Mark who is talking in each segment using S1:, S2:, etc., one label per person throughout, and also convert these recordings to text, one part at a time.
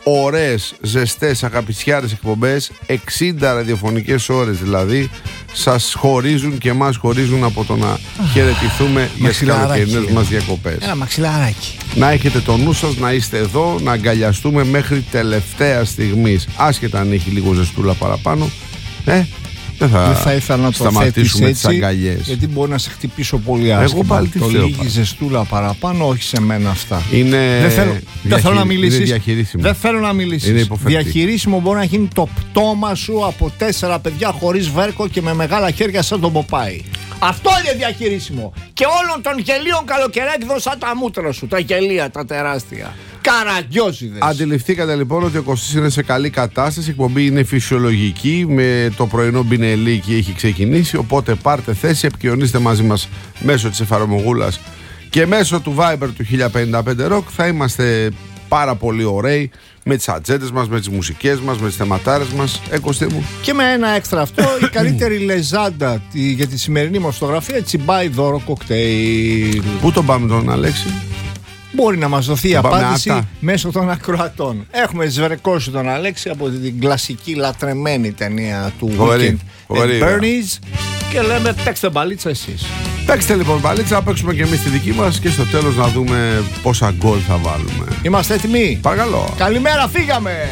S1: ωραίες, ζεστές, αγαπησιάρες εκπομπές, 60 ραδιοφωνικές ώρες δηλαδή, σας χωρίζουν και μας χωρίζουν από το να χαιρετηθούμε για τις καλοκαιρινές μας διακοπές.
S2: Ένα μαξιλαράκι.
S1: Να έχετε το νου σας, να είστε εδώ, να αγκαλιαστούμε μέχρι τελευταία στιγμής. Άσχετα αν έχει λίγο ζεστούλα παραπάνω, δεν θα ήθελα να σταματήσουμε τις αγκαλιές.
S2: Γιατί μπορεί να σε χτυπήσω πολύ άσχημα.
S1: Εγώ πάλι τι
S2: το
S1: λέω.
S2: λίγη ζεστούλα παραπάνω, όχι σε μένα αυτά.
S1: Δεν
S2: θέλω να μιλήσεις.
S1: Είναι διαχειρίσιμο.
S2: Δεν θέλω να μιλήσεις.
S1: Είναι υποφερτή.
S2: Διαχειρίσιμο μπορεί να γίνει το πτώμα σου από 4 παιδιά χωρίς βέρκο και με μεγάλα χέρια σαν τον Ποπάι. Αυτό είναι διαχειρίσιμο. Και όλων των γελίων καλοκαιράκιδων σαν τα μούτρα σου. Τα γελία, τα τεράστια. Καραγκιόζιδες.
S1: Αντιληφθήκατε λοιπόν ότι ο Κωστής είναι σε καλή κατάσταση. Η εκπομπή είναι φυσιολογική. Με το πρωινό μπινελίκι έχει ξεκινήσει. Οπότε πάρτε θέση, επικοινωνήστε μαζί μας μέσω της εφαρμογούλας και μέσω του Viber του 1055 Rock. Θα είμαστε πάρα πολύ ωραίοι με τις ατζέντες μας, με τις μουσικές μας, με τις θεματάρες μας. Κωστή μου.
S2: Και με ένα έξτρα αυτό, η καλύτερη λεζάντα για τη σημερινή μας φωτογραφία, τσιμπάει δώρο κοκτέιλ.
S1: Πού τον πάμε τον Αλέξη?
S2: Μπορεί να μας δοθεί η απάντηση μέσω των ακροατών. Έχουμε σβερκώσει τον Αλέξη από την κλασική λατρεμένη ταινία του Weekend at Bernie's και λέμε παίξτε μπαλίτσα εσείς.
S1: Παίξτε λοιπόν μπαλίτσα, να παίξουμε και εμείς τη δική μας και στο τέλος να δούμε πόσα γκολ θα βάλουμε.
S2: Είμαστε έτοιμοι?
S1: Παρακαλώ.
S2: Καλημέρα, φύγαμε!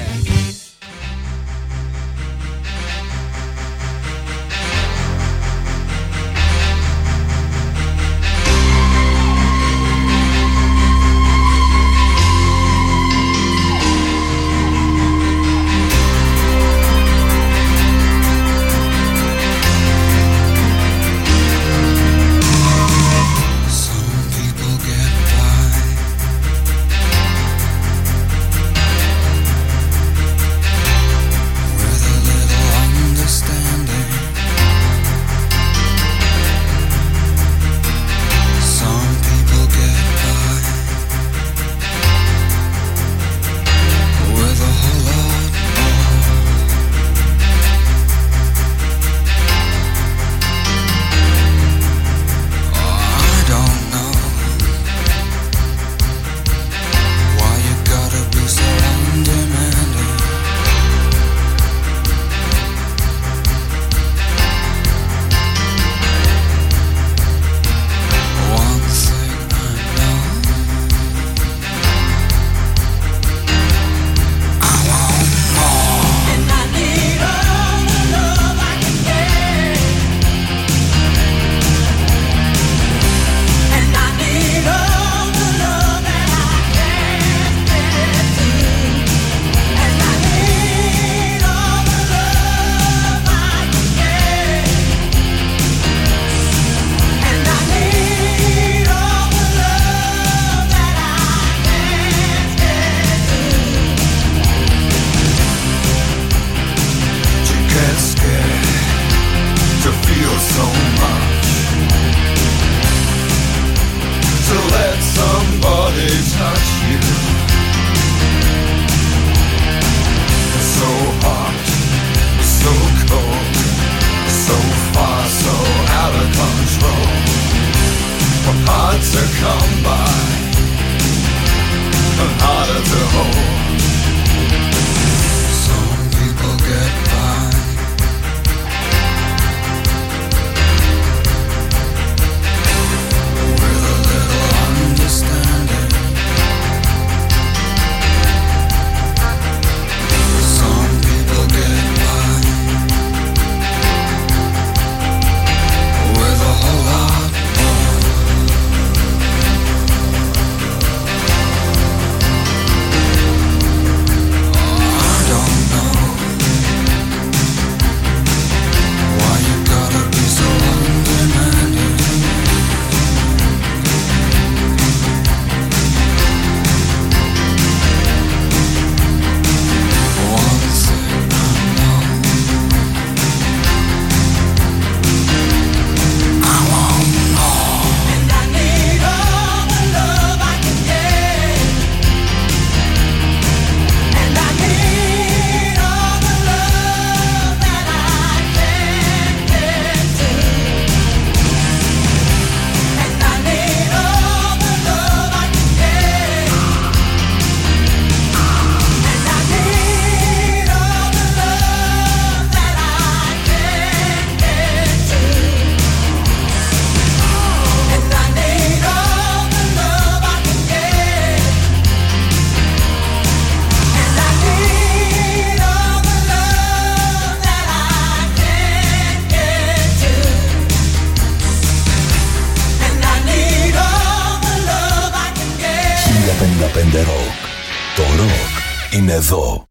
S3: είναι εδώ.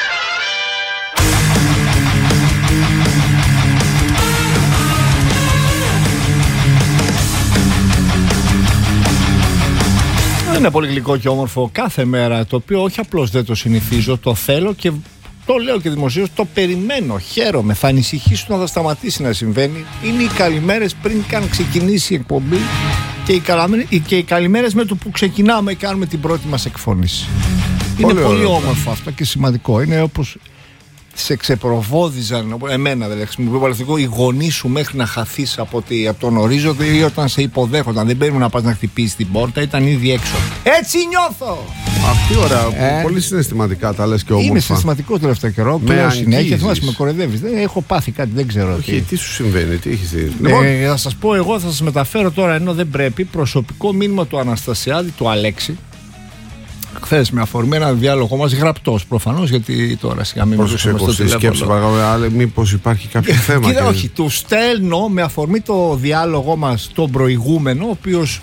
S2: Είναι πολύ γλυκό και όμορφο κάθε μέρα, το οποίο όχι απλώς δεν το συνηθίζω, το θέλω και το λέω και δημοσίως, το περιμένω, χαίρομαι, θα ανησυχήσω να θα σταματήσει να συμβαίνει. Είναι οι καλημέρες πριν καν ξεκινήσει η εκπομπή και οι καλημέρες με το που ξεκινάμε και κάνουμε την πρώτη μας εκφώνηση. Είναι πολύ όμορφο αυτό και σημαντικό. Είναι όπως σε ξεπροβόδιζαν, εμένα δεν χρησιμοποιώ παλαιστικό, οι γονείς σου μέχρι να χαθείς από τον ορίζοντα ή όταν σε υποδέχονταν. Δεν πρέπει να πας να χτυπήσεις την πόρτα, ήταν ήδη έξω. Έτσι νιώθω!
S1: Αυτή ώρα, πολύ συναισθηματικά τα λες και όμορφα.
S2: Είμαι συναισθηματικό το τελευταίο καιρό. Το λέω συνέχεια, θυμάσαι, με κοροϊδεύεις. Δεν έχω πάθει κάτι, δεν ξέρω.
S1: Όχι, τι σου συμβαίνει, τι έχεις δει.
S2: Θα σας πω, εγώ θα σας μεταφέρω τώρα, ενώ δεν πρέπει, προσωπικό μήνυμα του Αναστασιάδη, του Αλέξη. Χθες με αφορμή ένα διάλογο μας, γραπτός προφανώς, γιατί τώρα σιγά μην
S1: προσέξτε στη σκέψη, παρακαλώ, μήπως υπάρχει κάποιο θέμα.
S2: Κοίτα, όχι, του στέλνω με αφορμή το διάλογο μας τον προηγούμενο, ο οποίος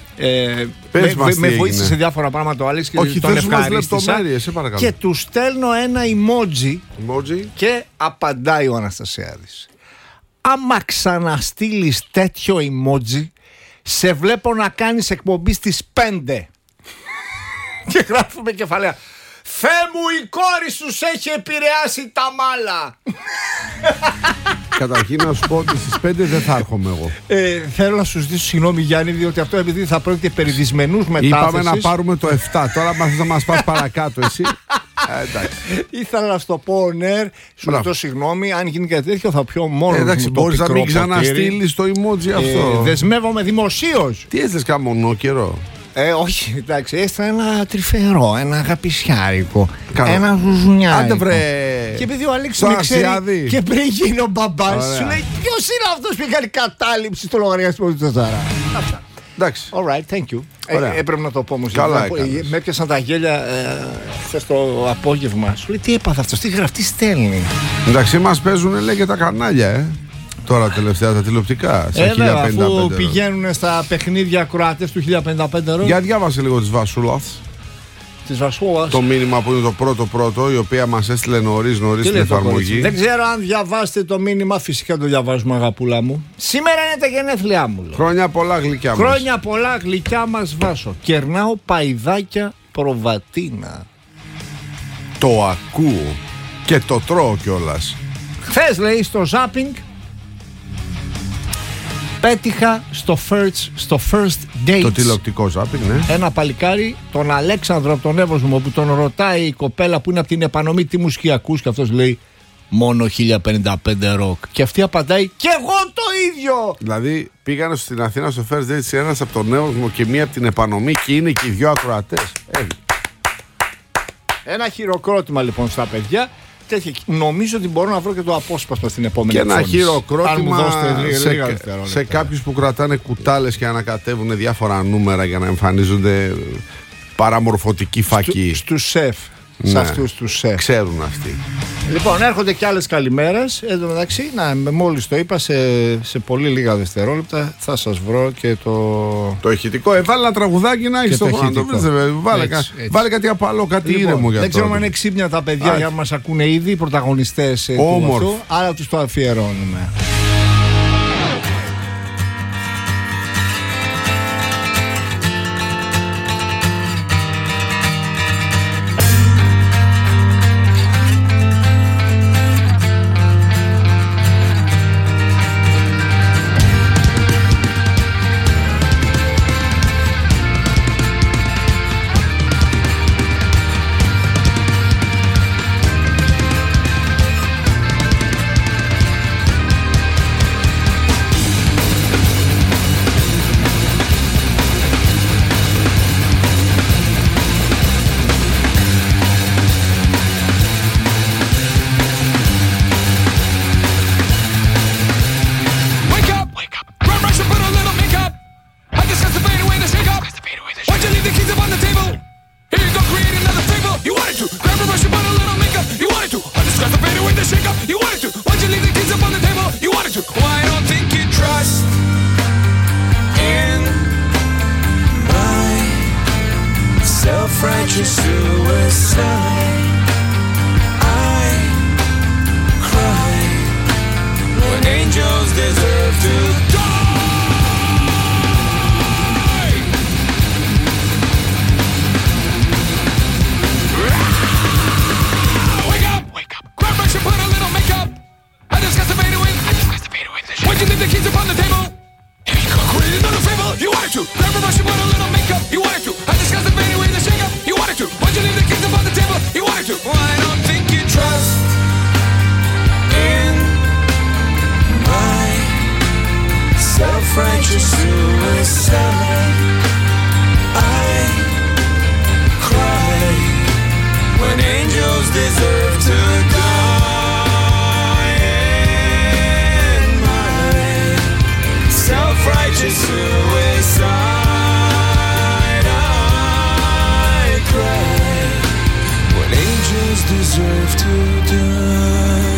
S2: με βοήθησε σε διάφορα πράγματα ο Άλεξ και τον ευχαρίστησα. Και του στέλνω ένα emoji και απαντάει ο Αναστασιάδης. Άμα ξαναστείλεις τέτοιο emoji, σε βλέπω να κάνεις εκπομπή στις 5. Και γράφουμε κεφαλαία. Θεέ μου, η κόρη σου έχει επηρεάσει τα μάλα.
S1: Καταρχήν να σου πω ότι στις 5 δεν θα έρχομαι εγώ.
S2: Θέλω να σου ζητήσω συγγνώμη, Γιάννη, διότι αυτό επειδή θα πρόκειται περί δυσμενούς μετάθεσης.
S1: Είπαμε να πάρουμε το 7. Τώρα θες να μας πας παρακάτω εσύ. Εντάξει.
S2: Ήθελα να σου το πω on air. Σου ζητώ συγγνώμη. Αν γίνει κάτι τέτοιο θα πιω μόνο.
S1: Εντάξει, μπορείς να μην ξαναστείλεις το emoji αυτό.
S2: Δεσμεύομαι δημοσίως.
S1: Τι έστειλες καμονό καιρό?
S2: Όχι, εντάξει, έστειλα ένα τρυφερό, ένα αγαπησιάρικο, ένα ζουζουνιάρικο.
S1: Άντε βρε.
S2: Και επειδή ο Αλέξης με ξέρει και πριν γίνει ο μπαμπάς, σου λέει ποιος είναι αυτός που έκανε κατάληψη στο λογαριασμό του Τσατάρα. Αυτά.
S1: Εντάξει.
S2: Alright, thank you. Έπρεπε να το πω όμως. Με έπιασαν τα γέλια χθες το απόγευμα. Σου λέει τι έπαθε αυτός, τι γραφτή στέλνει.
S1: Εντάξει, μας παίζουν λέει και τα κανάλια, Τώρα τελευταία τα τηλεοπτικά.
S2: Αφού πηγαίνουν στα παιχνίδια Κροάτες του 1055 ευρώ.
S1: Για διάβασε λίγο τις Βασούλας. Το μήνυμα που είναι το πρώτο, η οποία μας έστειλε νωρίς την εφαρμογή.
S2: Δεν ξέρω αν διαβάσετε το μήνυμα, φυσικά το διαβάζουμε, αγαπούλα μου. Σήμερα είναι τα γενέθλιά μου.
S1: Χρόνια πολλά γλυκιά μας.
S2: Χρόνια πολλά γλυκιά μας, Βάσο. Κερνάω παϊδάκια προβατίνα.
S1: Το ακούω και το τρώω κιόλας.
S2: Χθες λέει στο ζάπινγκ πέτυχα στο first date.
S1: Το τηλεοπτικό ζάπινγκ, ναι.
S2: Ένα παλικάρι, τον Αλέξανδρο από τον Εύωσμο, που τον ρωτάει η κοπέλα που είναι από την επανομή τι μουσική ακούς, και αυτός λέει μόνο 1055 ροκ. Και αυτή απαντάει και εγώ το ίδιο.
S1: Δηλαδή πήγανε στην Αθήνα στο first date ένας από τον Εύωσμο και μία από την επανομή και είναι και οι δυο ακροατές.
S2: Ένα χειροκρότημα λοιπόν στα παιδιά. Νομίζω ότι μπορώ να βρω και το απόσπασμα στην επόμενη
S1: εκφώνηση. Και ένα χειροκρότημα
S2: σε
S1: κάποιους που κρατάνε κουτάλες και ανακατεύουν διάφορα νούμερα για να εμφανίζονται παραμορφωτικοί φακοί.
S2: Στους σεφ. Σε αυτούς τους σεφ.
S1: Ξέρουν αυτοί.
S2: Λοιπόν, έρχονται και άλλες καλημέρες. Εν τω μεταξύ, μόλις το είπα, σε πολύ λίγα δευτερόλεπτα θα σας βρω και το ηχητικό.
S1: Βάλε ένα τραγουδάκι να έχεις το χρόνο. Βάλε κάτι από άλλο, κάτι ήρεμο για
S2: δεν ξέρω αν είναι ξύπνια τα παιδιά για να μας ακούνε ήδη οι πρωταγωνιστές του αυτού, άρα τους το αφιερώνουμε.
S3: self-righteous suicide. I cry when angels deserve to die. In my self-righteous suicide, I cry when angels deserve to die.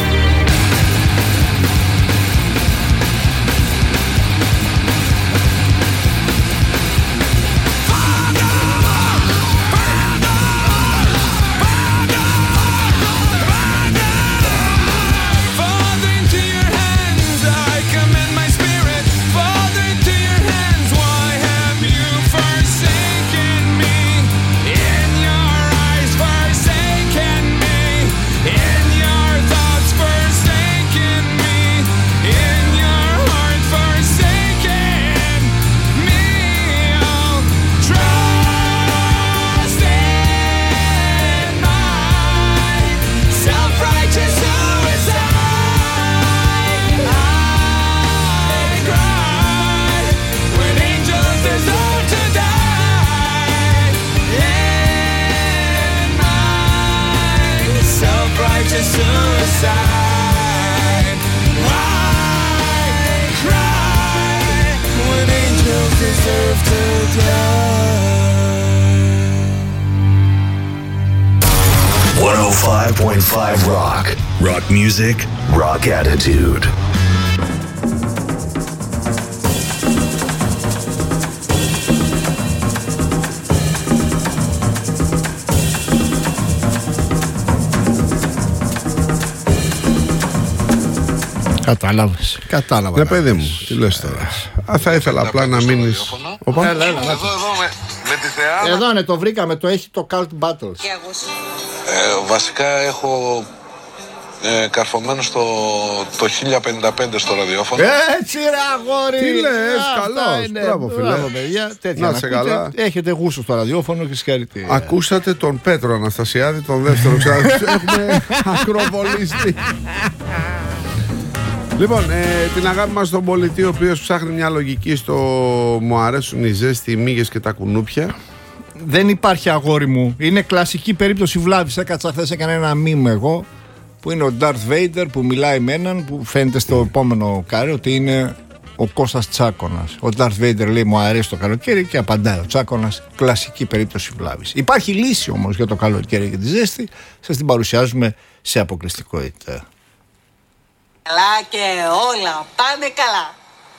S3: Suicide. I cry when angels deserve to die.
S4: 105.5 Rock. Rock music, rock attitude.
S2: Κατάλαβα.
S1: Ναι, παιδί μου, τι λες τώρα. Θα ήθελα απλά να μείνεις.
S5: Εδώ με τη Θεά.
S2: Εδώ είναι, το βρήκαμε, το έχει το Cult Battles.
S5: Βασικά έχω καρφωμένο το 1055 στο ραδιόφωνο.
S2: Έτσι ρε αγόρι.
S1: Τι λες, καλώς. Μπράβο φίλε.
S2: Τέτοια
S1: Να σε καλά.
S2: Έχετε γούστο στο ραδιόφωνο και συγχαρητήρια.
S1: Ακούσατε τον Πέτρο Αναστασιάδη, τον δεύτερο έχουμε ακροβολίστη. Λοιπόν, την αγάπη μας στον πολιτή, ο οποίος ψάχνει μια λογική στο μου αρέσουν οι ζέστοι, οι μύγες και τα κουνούπια.
S2: Δεν υπάρχει αγόρι μου. Είναι κλασική περίπτωση βλάβης. Έκατσα χθες, έκανα ένα μήνυμα εγώ που είναι ο Darth Vader που μιλάει με έναν που φαίνεται στο επόμενο κάρι ότι είναι ο Κώστας Τσάκωνας. Ο Darth Vader λέει μου αρέσει το καλοκαίρι και απαντάει ο Τσάκωνας, κλασική περίπτωση βλάβης. Υπάρχει λύση όμως για το καλοκαίρι και τη ζέστη. Σας την παρουσιάζουμε σε αποκλειστικότητα.
S6: Καλά και όλα πάνε καλά.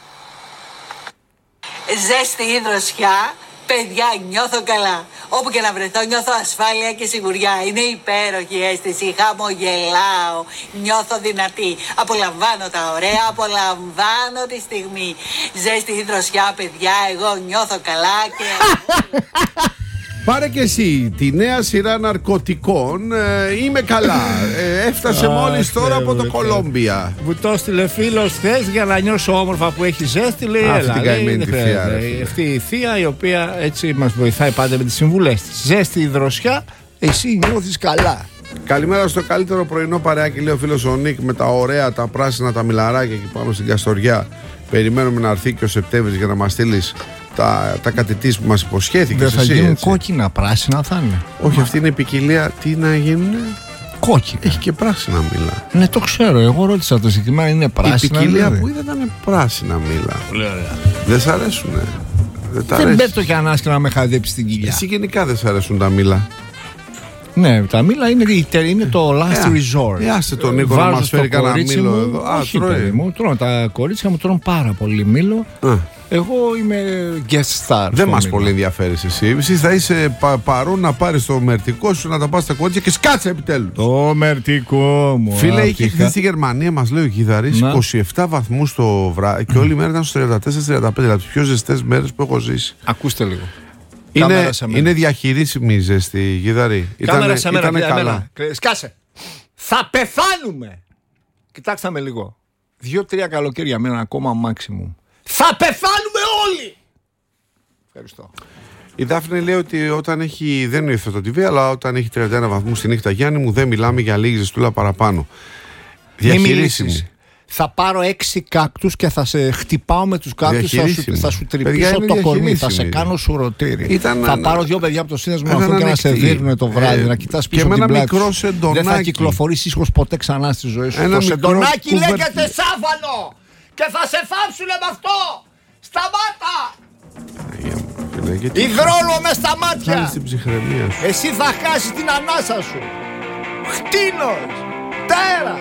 S6: Ζέστη ή δροσιά, παιδιά νιώθω καλά. Όπου και να βρεθώ νιώθω ασφάλεια και σιγουριά. Είναι υπέροχη αίσθηση, χαμογελάω, νιώθω δυνατή. Απολαμβάνω τα ωραία, απολαμβάνω τη στιγμή. Ζέστη ή δροσιά, παιδιά, εγώ νιώθω καλά και...
S1: Πάρε και εσύ τη νέα σειρά ναρκωτικών. Είμαι καλά. Έφτασε μόλις τώρα από το Κολόμπια.
S2: Μου το έστειλε φίλος χθες για να νιώσω όμορφα που έχει ζέστη. Λέει
S1: αυτή την καημένη τη θεία.
S2: Αυτή η θεία η οποία έτσι μας βοηθάει πάντα με τις συμβουλές της. Ζέστη ή δροσιά, εσύ νιώθεις καλά.
S1: Καλημέρα στο καλύτερο πρωινό παρεάκι, λέει ο φίλος ο Νίκ, με τα ωραία, τα πράσινα, τα μιλαράκια εκεί πάνω στην Καστοριά. Περιμένουμε να έρθει και ο Σεπτέμβρης για να μας στείλεις τα κατητής που μας υποσχέθηκες.
S2: Δεν θα γίνουν κόκκινα, πράσινα θα είναι.
S1: Όχι, αυτή είναι η ποικιλία. Τι να γίνουν?
S2: Κόκκινα.
S1: Έχει και πράσινα μήλα.
S2: Ναι, το ξέρω. Εγώ ρώτησα το ζήτημα, είναι πράσινα.
S1: Η ποικιλία που είδα ήταν πράσινα μήλα.
S2: Πολύ ωραία.
S1: Δεν σ' αρέσουνε?
S2: Δεν πέφτω και ανάσκελα να με χαδέψει την κοιλιά.
S1: Εσύ γενικά δεν σ' αρέσουν τα μήλα?
S2: Ναι, τα μήλα είναι το last resort.
S1: Άστε τον Νίκο να μας φέρει κανένα μήλο εδώ.
S2: Όχι, παιδί μου, τρώνε τα κορίτσια μου, τρώνε πάρα πολύ μήλο. Εγώ είμαι guest star.
S1: Δεν μας πολύ ενδιαφέρεις εσύ. Εσύ θα είσαι παρόν να πάρεις το μερτικό σου, να τα πας στα κορίτσια και σκάτσε επιτέλους.
S2: Το μερτικό μου.
S1: Φίλε, είχε χθες στη Γερμανία, μας λέει ο Κιδαρής, 27 βαθμούς το βράδυ και όλη η μέρα ήταν στο 34-35. Δηλαδή τις πιο ζεστές μέρες που έχω ζήσει.
S2: Ακούστε λίγο.
S1: Είναι διαχειρίσιμη η ζέστη, Γιδαρή. Ήτανε καλά.
S2: Σκάσε. Θα πεθάνουμε. Κοιτάξτε με λίγο. 2-3 καλοκαίρια με ένα ακόμα maximum. Θα πεθάνουμε όλοι. Ευχαριστώ.
S1: Η Δάφνη λέει ότι όταν έχει, δεν ήρθε το TV, αλλά όταν έχει 31 βαθμούς στη νύχτα, Γιάννη μου, δεν μιλάμε για λίγη ζεστούλα παραπάνω. Διαχειρίσιμη.
S2: Θα πάρω 6 κάκτους και θα σε χτυπάω με τους κάκτους. Θα σου τρυπήσω το κορμί. Θα σε κάνω σουρωτήρι. Θα πάρω 2 παιδιά από το σύνδεσμο αυτό και να σε δείρνουν το βράδυ. Να κοιτάς πίσω την πλάτη σου. Δεν θα κυκλοφορείς ήσυχος ποτέ ξανά στη ζωή σου. Το σεντονάκι λέγεται σάφανο. Και θα σε φάψουνε με αυτό. Σταμάτα. Υδρόλο μες στα μάτια. Εσύ θα χάσεις την ανάσα σου. Χτίνος. Τέρα.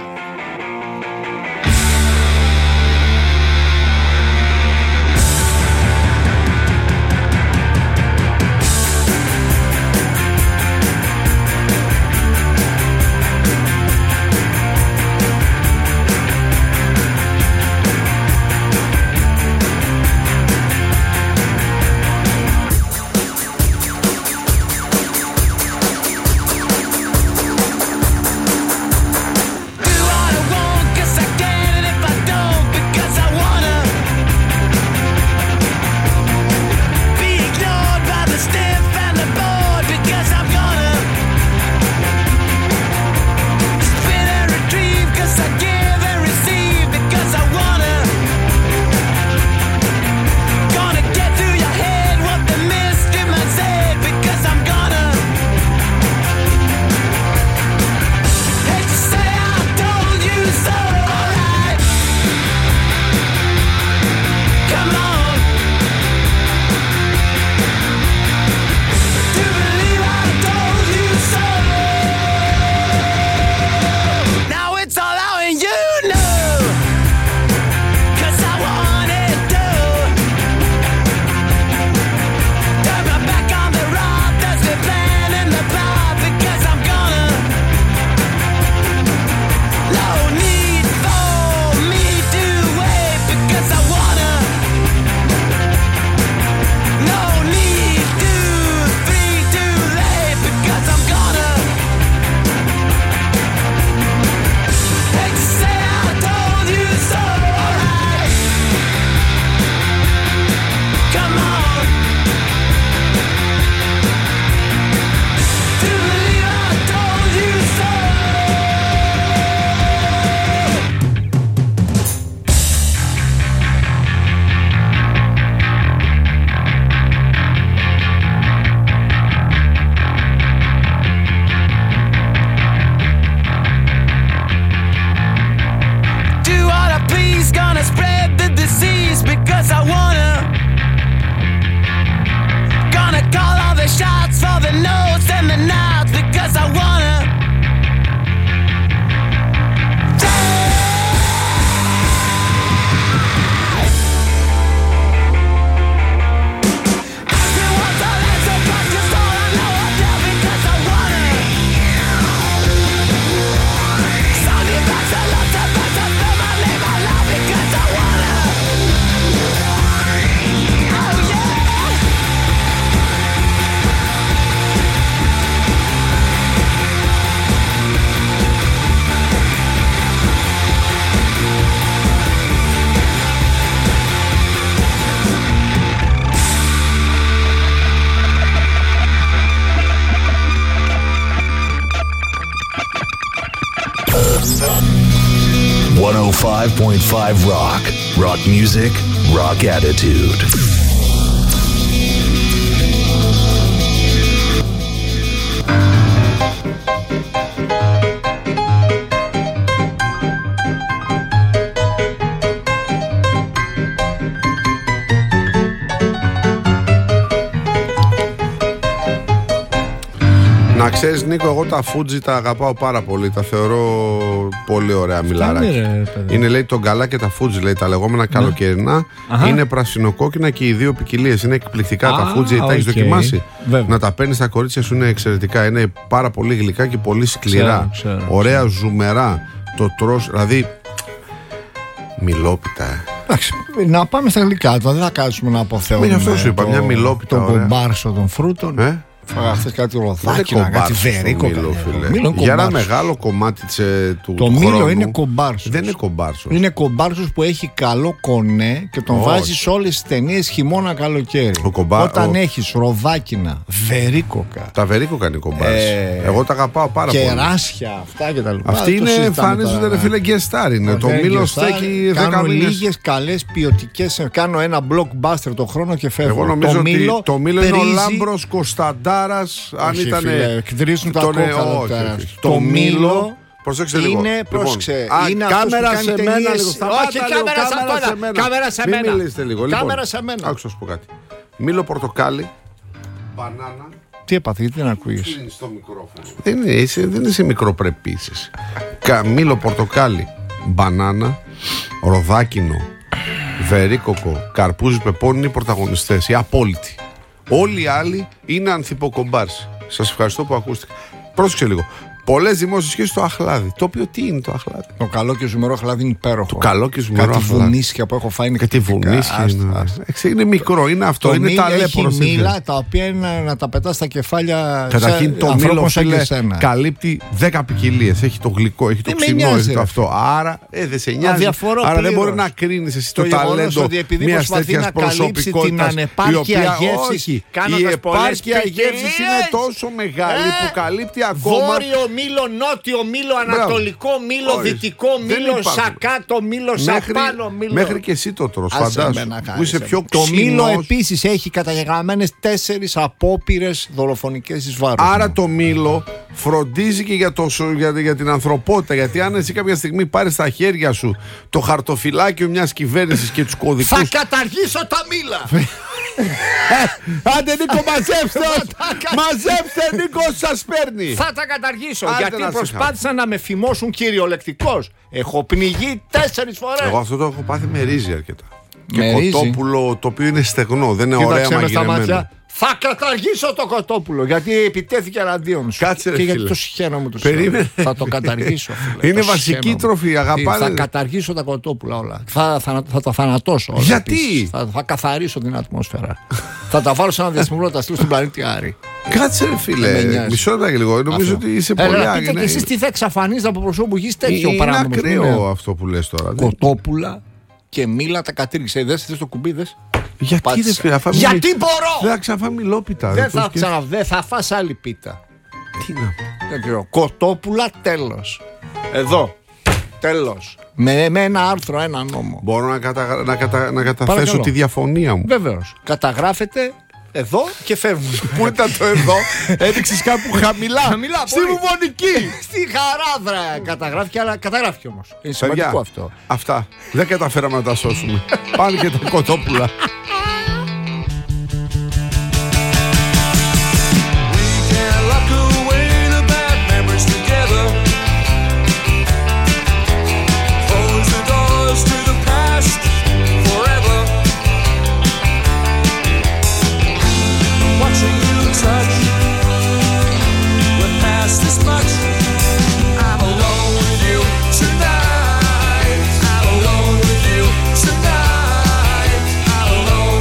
S4: .5 Rock. Rock music, rock attitude.
S1: Να ξέρεις, Νίκο, εγώ τα Fuji τα αγαπάω πάρα πολύ. Τα θεωρώ πολύ ωραία μιλαράκια. Είναι, λέει, το γκαλά και τα Fuji, λέει, τα λεγόμενα καλοκαιρινά. Είναι πρασινοκόκκινα και οι δύο ποικιλίες. Είναι εκπληκτικά τα Fuji. Τα έχεις δοκιμάσει? Βέβαια. Να τα παίρνεις στα κορίτσια σου, είναι εξαιρετικά. Είναι πάρα πολύ γλυκά και πολύ σκληρά. Ωραία ζουμερά. Το τρως, δηλαδή. Μιλόπιτα.
S2: Εντάξει, να πάμε στα γλυκά. Δεν θα κάτσουμε να αποθεώνουμε.
S1: Αυτό σου είπα, μια μιλόπιτα.
S2: Τον μπομπάρσο των φρούτων. Χθες κάτι ροδάκινα, κάτι βερίκο.
S1: Για ένα μεγάλο κομμάτι του
S2: το μήλο
S1: χρόνου,
S2: είναι κομπάρσος.
S1: Δεν είναι κομπάρσος.
S2: Είναι κομπάρσος που έχει καλό κονέ και τον βάζει σε όλες τις ταινίες χειμώνα καλοκαίρι. Όταν έχεις ροδάκινα, βερίκοκα.
S1: Τα βερίκοκα είναι κομπάρς. Εγώ τα αγαπάω πάρα πολύ.
S2: Κεράσια, αυτά και τα λοιπά.
S1: Αυτοί είναι εμφανίζονται, ρε φίλε, guest star είναι. Το μήλο στέκει 10
S2: κάνω
S1: μήνες.
S2: λίγες καλές ποιοτικές. Κάνω ένα blockbuster το χρόνο και φεύγω.
S1: Εγώ νομίζω ότι το μήλο είναι ο Λάμπρος Κωνσταντάρας. Αν ήταν.
S2: Εκδρίζουν τα κόκκαλα. Το μήλο.
S1: Προσέξτε λίγο.
S2: Είναι, πρόσεξε, είναι
S1: κάμερα σε μένα λίγο.
S2: Όχι, κάμερα σε μένα.
S1: Μην μιλήσετε λίγο.
S2: Κάμερα σε μένα.
S1: Άκουσα να σου πω κάτι. Μήλο πορτοκάλι, μπανάνα.
S2: Τι έπαθε, γιατί δεν ακούγες?
S1: Είναι στο μικρόφωνο. Δεν είσαι μικροπρεπής. Μήλο πορτοκάλι, μπανάνα, ροδάκινο, βερίκοκο, καρπούζι, πεπόνι είναι οι πρωταγωνιστές. Οι απόλυτοι. Όλοι οι άλλοι είναι ανθιποκομπάρς. Σας ευχαριστώ που ακούστηκα. Πρόσεξε λίγο. Πολλές δημόσιες σχέσεις στο αχλάδι. Το οποίο τι είναι το αχλάδι?
S2: Το καλό και ζουμερό αχλάδι είναι υπέροχο.
S1: Το καλό και ζουμερό
S2: κάτι
S1: αχλάδι.
S2: βουνίσια που έχω φάει είναι
S1: κάτι βουνίσια. Είναι μικρό, είναι αυτό. Είναι ταλέπωρο.
S2: Έχει μήλα τα οποία είναι να τα πετάς στα κεφάλια.
S1: Καταρχήν το μήλο, φίλε, καλύπτει 10 ποικιλίες. Έχει το γλυκό, έχει το ξινό, έχει το αυτό. Άρα δεν σε νοιάζει. Άρα δεν μπορεί να κρίνεις εσύ το ταλέντο μιας τέτοιας προσωπικότητας.
S2: Την ανεπάρκεια γεύσης.
S1: Η επάρκεια γεύσης είναι τόσο μεγάλη που καλύπτει ακόμα.
S2: Μήλο, νότιο μήλο, ανατολικό μήλο, δυτικό μήλο, σακάτο μήλο, σαπάνω μήλο.
S1: Μέχρι και εσύ το τρως, φαντάσου. Που είσαι πιο
S2: το μήλο επίσης έχει καταγεγραμμένες 4 απόπειρες δολοφονικές εις βάρος.
S1: Άρα το μήλο φροντίζει και για την ανθρωπότητα. Γιατί αν εσύ κάποια στιγμή πάρεις στα χέρια σου το χαρτοφυλάκιο μιας κυβέρνησης και τους κωδικούς.
S2: Θα καταργήσω τα μήλα!
S1: Άντε Νίκο, μαζέψτε Νίκο, σας παίρνει.
S2: Θα τα καταργήσω. Γιατί προσπάθησαν να με φημώσουν κυριολεκτικός. Έχω πνιγεί 4 φορές.
S1: Εγώ αυτό το έχω πάθει με ρύζι αρκετά. Και κοτόπουλο το οποίο είναι στεγνό, δεν είναι ωραία μαγειρεμένο.
S2: Θα καταργήσω το κοτόπουλο γιατί επιτέθηκε εναντίον σου.
S1: Κάτσε ρε
S2: και
S1: φίλε.
S2: γιατί το συχαίνω μου το
S1: Περίμενε.
S2: Θα το καταργήσω, φίλε.
S1: Είναι βασική τροφή, αγαπάνε.
S2: Θα καταργήσω τα κοτόπουλα όλα. Θα τα θανατώσω όλα.
S1: Γιατί?
S2: Θα καθαρίσω την ατμόσφαιρα. Θα τα βάλω σε ένα διαστημικό τα στείλω στην πλανήτη Άρη.
S1: Κάτσε ρε φίλε. Μισό λεπτό και λίγο. Νομίζω ότι είσαι πολύ άγνωστο.
S2: Πείτε και εσείς τι θα εξαφανίζετε από προσώπου γης τέτοιο πράγμα.
S1: Είναι ακραίο αυτό που λες τώρα.
S2: Κοτόπουλα και μήλα τα κατήργησε. Δες το κουμπί, δες.
S1: Γιατί δεν φίλε,
S2: γιατί μπορώ!
S1: Δεν θα ξαφά μιλόπιτα.
S2: Δεν θα φας άλλη πίτα.
S1: Τι να
S2: πω. Κοτόπουλα, τέλος. Εδώ. Τέλος. Με ένα άρθρο, ένα νόμο.
S1: Μπορώ να καταθέσω τη διαφωνία μου.
S2: Βεβαίως. Καταγράφεται εδώ και φεύγουν.
S1: Πού ήταν το εδώ? Έδειξες κάπου χαμηλά. Στη Βουβονική.
S2: Στη Χαράδρα καταγράφηκε, αλλά καταγράφηκε όμως. Είναι σημαντικό αυτό.
S1: Αυτά. Δεν καταφέραμε να τα σώσουμε. Πάνε και τα κοτόπουλα.
S3: Tonight, I'm alone with you.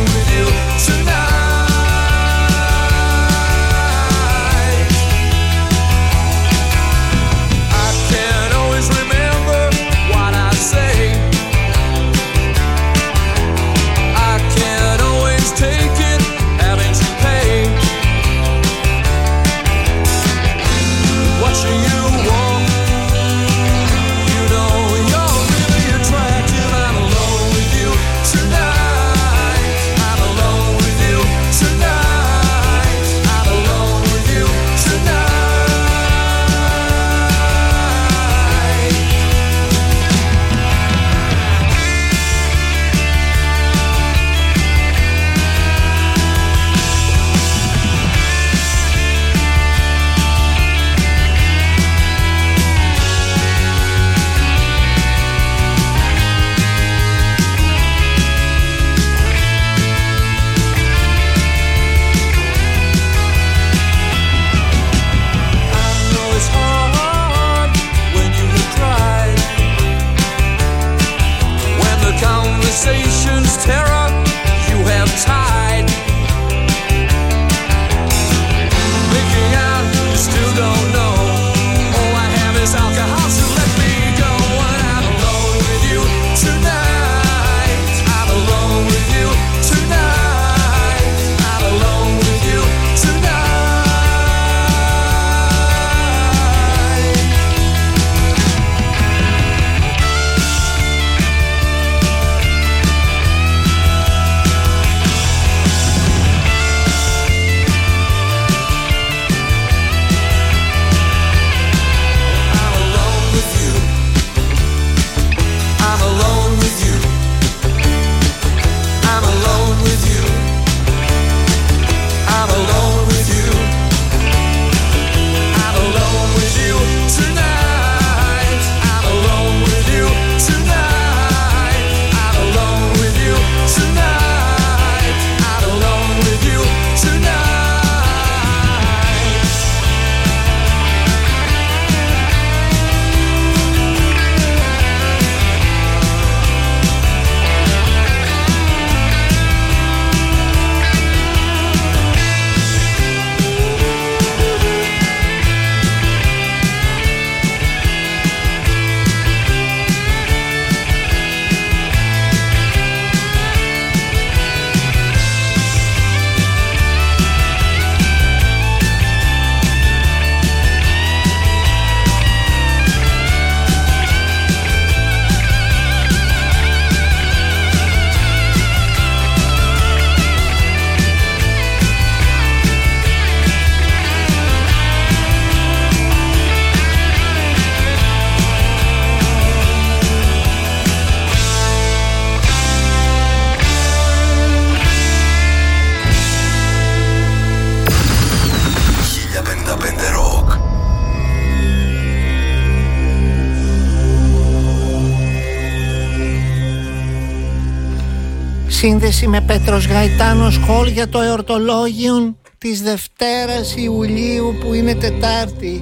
S2: Σύνδεση με Πέτρος Γαϊτάνος Χολ για το εορτολόγιον της Δευτέρας Ιουλίου που είναι Τετάρτη.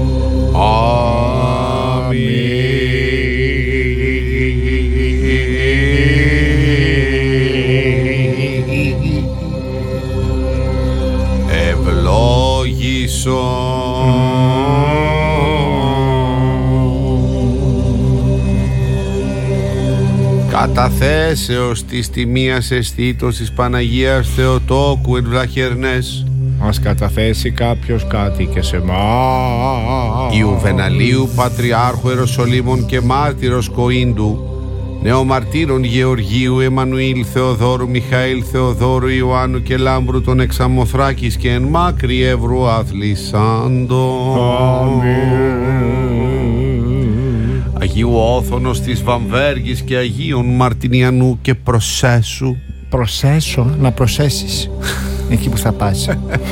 S1: Ευλόγησον καταθέσεως της τιμίας αισθήτως της Παναγίας Θεοτόκου εν Βλαχερνές.
S2: Ας καταθέσει κάποιος κάτι και σε μας.
S1: Ιουβεναλίου Πατριάρχου Ιεροσολύμων και Μάρτυρος Κοΐντου, Νεομαρτύρων Γεωργίου Εμμανουήλ Θεοδόρου Μιχαήλ Θεοδόρου Ιωάννου και Λάμπρου των Εξαμοθράκης και εν μάκρη Εύρου αθλισάντων. Αγίου Όθωνος της Βαμβέργης και Αγίων Μαρτινιανού και Προσέσου.
S2: Προσέσω, να προσέσεις εκεί που θα πας.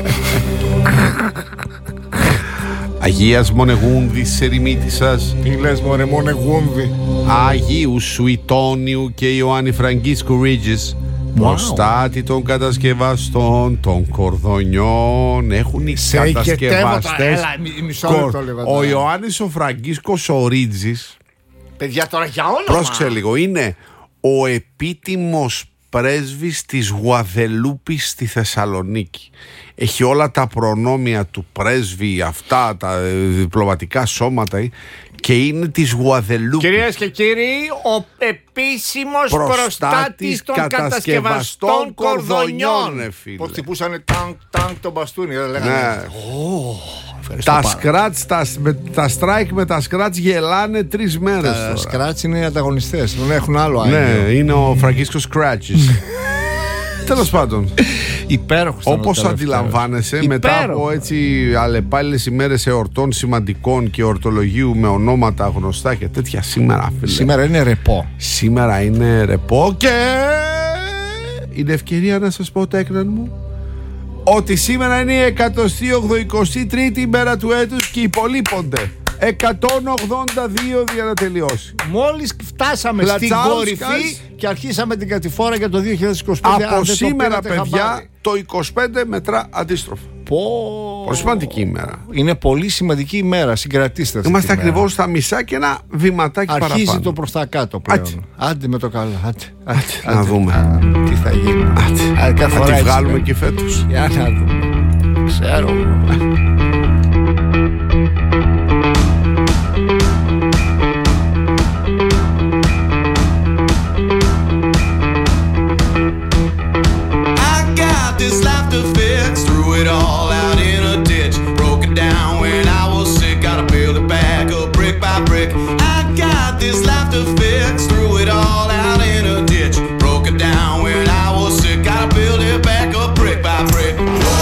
S1: Αγίας Μονεγούνδης Ερημίτισσας.
S2: Τι λες μωρέ Μονεγούνδη?
S1: Αγίου Σουητόνιου και Ιωάννη Φραγκίσκου Ρίτζης. Προστάτη των κατασκευαστών των κορδονιών. Έχουν οι κατασκευαστές. Ο Ιωάννης ο Φραγκίσκος ο Ρίτζης,
S2: παιδιά τώρα για όνομα,
S1: πρόσεξε λίγο, είναι ο επίτιμος πρέσβης της Γουαδελούπης στη Θεσσαλονίκη. Έχει όλα τα προνόμια του πρέσβη, αυτά τα διπλωματικά σώματα, και είναι της Γουαδελούπης.
S2: Κυρίες και κύριοι, ο επίσημος προστάτης των κατασκευαστών κορδονιών. Πώς χτυπούσανε τάγκ το μπαστούνι, λέγανε.
S1: Τα σκράτς, τα strike με τα σκράτς γελάνε 3 μέρες.
S2: Τα σκράτς είναι οι ανταγωνιστές, δεν έχουν άλλο άγιο.
S1: Ναι, είναι ο Φραγκίσκος Scratches. Τέλος πάντων, όπως αντιλαμβάνεσαι, μετά από έτσι αλλεπάλληλες ημέρες εορτών σημαντικών και εορτολογίου με ονόματα γνωστά και τέτοια, σήμερα φίλε,
S2: σήμερα είναι ρεπό.
S1: Σήμερα είναι ρεπό και είναι ευκαιρία να σας πω, τέκναν μου, ότι σήμερα είναι η 183η ημέρα του έτους και υπολείπονται 182 για να τελειώσει.
S2: Μόλις φτάσαμε στην κορυφή και αρχίσαμε την κατηφόρα για το 2025.
S1: Από σήμερα, παιδιά, το 25 μετρά αντίστροφα. Πολύ σημαντική ημέρα.
S2: Είναι πολύ σημαντική ημέρα. Συγκρατήστε.
S1: Είμαστε ακριβώς στα μισά και ένα βηματάκι παραπάνω.
S2: Αρχίζει το προς τα κάτω πλέον. Άντε με το καλό. Άντε,
S1: να δούμε
S2: τι θα γίνει.
S1: Θα τη βγάλουμε και φέτος.
S2: Για να δούμε. Ξέρω.
S3: This life to fix, threw it all out in a ditch, broke it down when I was sick, gotta build it back up brick by brick. I got this life to fix, threw it all out in a ditch, broke it down when I was sick, gotta build it back up brick by brick.